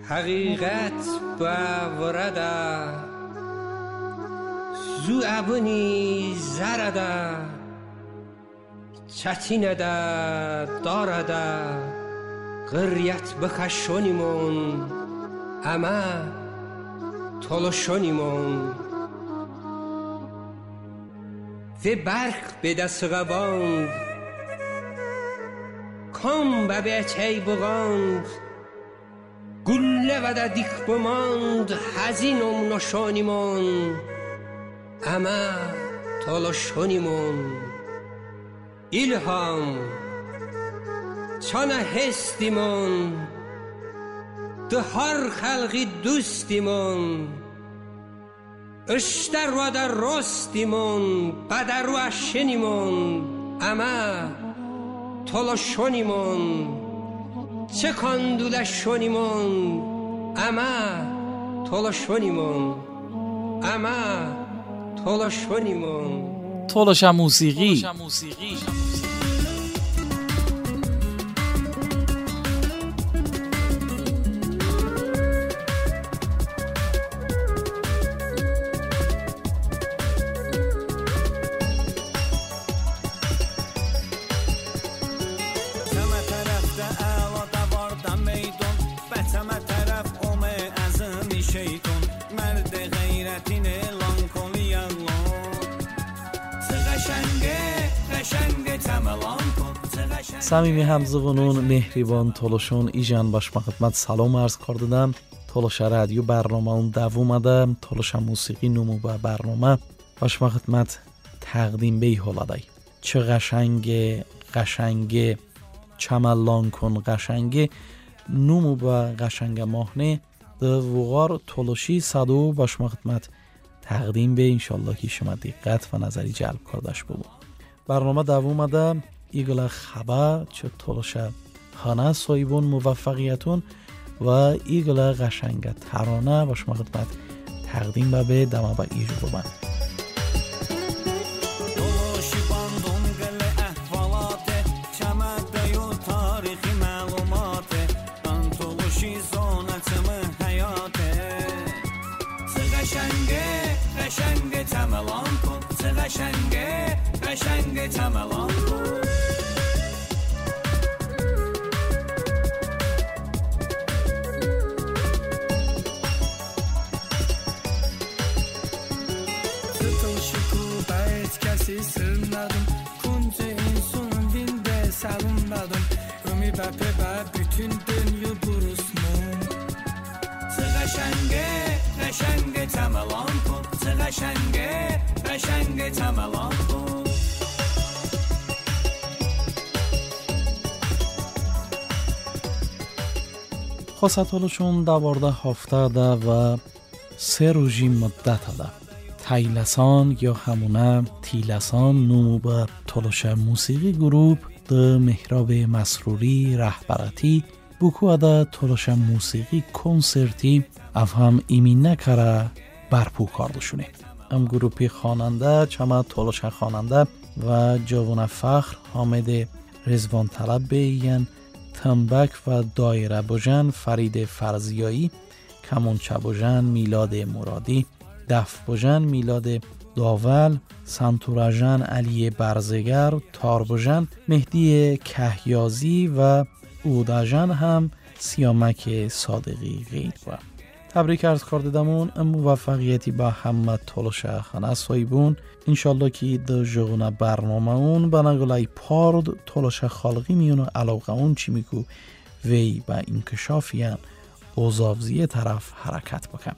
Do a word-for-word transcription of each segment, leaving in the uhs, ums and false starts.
حقیقت باورده زو ابونی زرده چتینه ده دارده قریت بخشونیمون اما تلاشونیمون و برق به دست غواند کام به بیچه بغاند گله و ده دیک بماند هزینم نشانیمون اما تلاشونیمون ilham çana hestimun de har xalqi dostimun اشتر و در راستیمون بدر و اشنیمون اما تلاشونیمون چه کندوله شونیمون اما تلاشونیمون اما تلاشونیمون تلاش موسیقی صمیمی همزغونون مهریبان تلاشون ایجان باش خدمت سلام عرض کردم. تلاش رادیو برنامه اون دوام آمده. تلاش موسیقی نمو با برنامه باش خدمت تقدیم به حالادای چه قشنگ قشنگ چملان کن قشنگ نمو با قشنگ ماهنه ده وقار تلاشی صدو باش خدمت تقدیم به انشالله که شما دقت و نظری جلب کردش بود. برنامه دوام آمده. ایگلا خبر چه تلاشه خانه سایبون موفقیتون و ایگلا قشنگ ترانه باش ما خدمت تقدیم به به دما با ایجو ببن. خواستالشون دوارده هفته ده و سه روزی مدت ده تایلسان یا همونه تیلسان نمو به تلاش موسیقی گروپ ده مهراب مسروری رهبرتی بکو ده تلاش موسیقی کنسرتی افهم ایمین نکره برپو کردشونه. ام گروپی خواننده چما تلاش خواننده و جوان فخر حامد رضوان طلب بیان تنبک و دایره بوجن فرید فرزیایی کمانچه بوجن میلاد مرادی دف بوجن میلاد داول سنتوراجن علی برزگر تار بوجن مهدی کهیازی و اوداجن هم سیامک صادقی غید بود. تبریک عرض کردمون موفقیتی با همه تلاش خانه سایبون انشالله که در جغون برنامه اون بناگلای پارد تلاش خالقی میون و علاقه اون چی میگو وی با انکشافیان اوزافزی طرف حرکت بکن.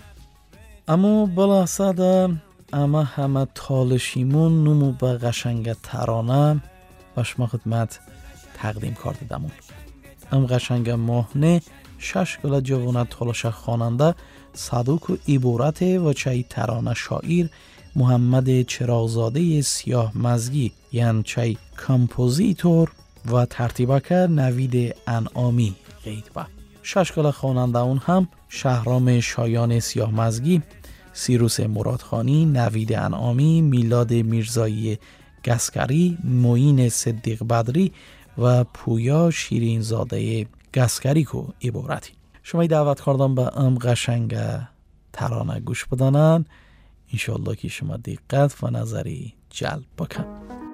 اما بلا ساده اما همه تالشیمون نمو با قشنگ ترانه باش ما خدمت تقدیم کردمون. ام قشنگ ماهنه شش گل جوانه تلاش خواننده صدوک و عبارت و چای ترانه شاعر محمد چراغزاده سیاه مزگی یعنی چای کمپوزیتور و ترتیبکر نوید انعامی غید با. شش گل خواننده اون هم شهرام شایان سیاه مزگی، سیروس مرادخانی، نوید انعامی، میلاد میرزایی گسکری، معین صدیق بدری و پویا شیرین زاده گسکری کو عبارتی. شما دعوت کردم به ام قشنگ ترانه گوش بدانن. انشالله که شما دقت و نظری جلب بکن.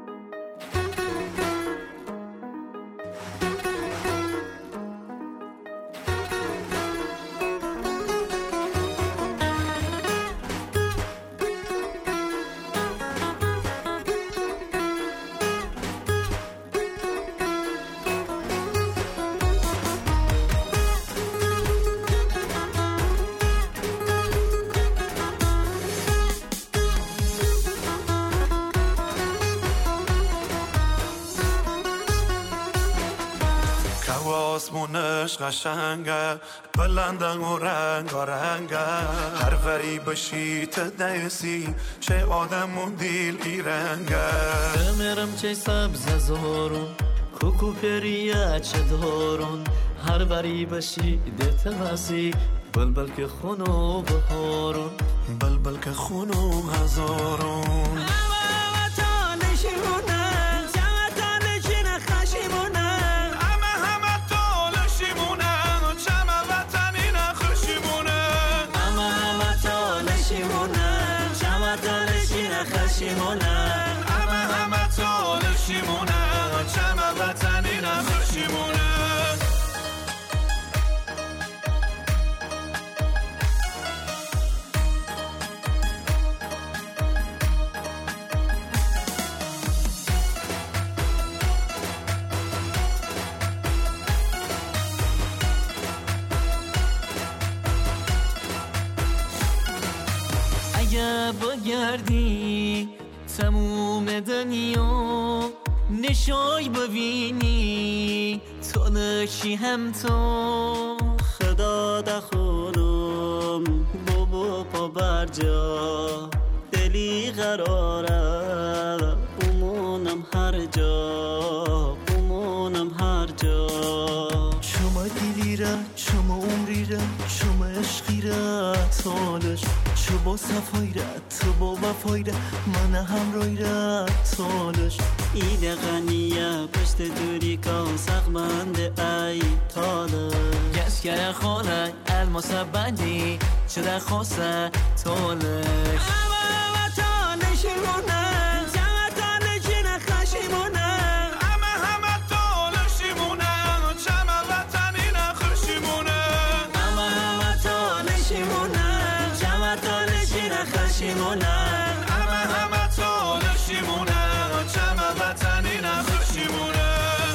آسمونش قشنگه بلندن و رنگ رنگه هر وری بشی تدیسی چه آدم و دیل ایرنگه بمیرم چه سبز زارون کوکو پریه چه دارون هر وری بشی دیت وسی بلبل که خونو بهارون بلبل که خونو هزارون همه همه تالشیمونه چمه وطنی نخوشیمونه اگه بگردی تموم دنیا نشای ببینی تو نشی هم تو خدا دخولم بابا پا برجا دلی قراره بمونم هر جا بمونم هر جا شما دلی را شما عمری را شما عشقی را تالش چو با صفایی را تو با وفایی را من همراهی را تالش ایده غنیه پشت دوری کن سقمند ای تالش گشگر خانه الماس بندی چه در خواسته تالش همه تالشیمونه جمع تالشی نخشیمونه همه همه تالشیمونه چمه وطنی نخشیمونه همه همه تالشیمونه جمع تالشی نخشیمونه همه همه تالشیمونه چمه وطنی نخشیمونه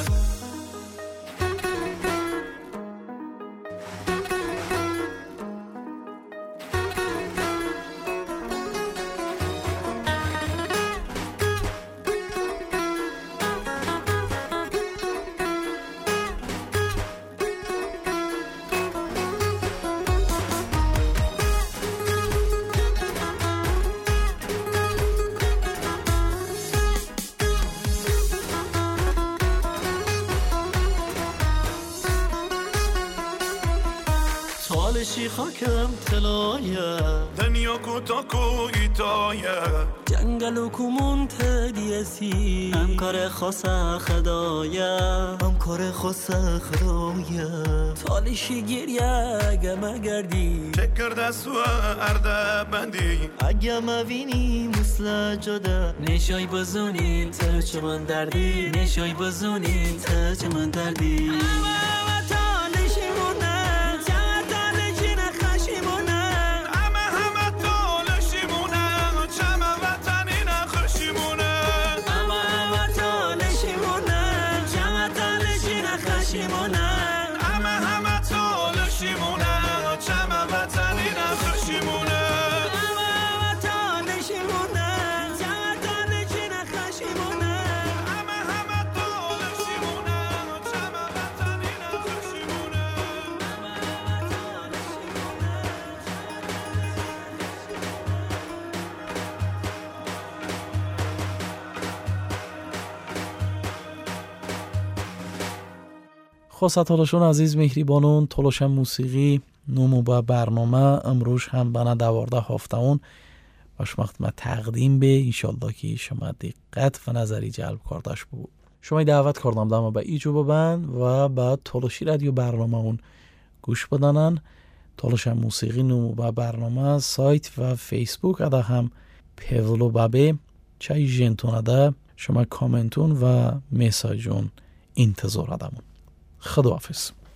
تالشی خاکم تلایه دنیا کوتا کویتایه جنگل و کومون تدیسی هم کار خاصه خدایه هم کار خاصه خدایه تالشی گریه اگه مگردی چکر دستو ارده بندی اگه مبینی مثل جده نشای بزونین تا چه من دردی نشای بزونین تا چه من دردی خواست تلاشون عزیز مهریبانون تلاش موسیقی نمو با برنامه امروز هم بنا دوارده هفتهون باش وقت ما تقدیم به انشالله که شما دقت و نظری جلب کردش بود. شما دعوت کردم داما به ایجو ببند و بعد تلاشی رادیو برنامه اون گوش بدانن. تالش موسیقی نمو با برنامه سایت و فیسبوک ادا هم پولو بابه چای جنتون ادا شما کامنتون و میساجون انتظار ادامون. خداحافظ.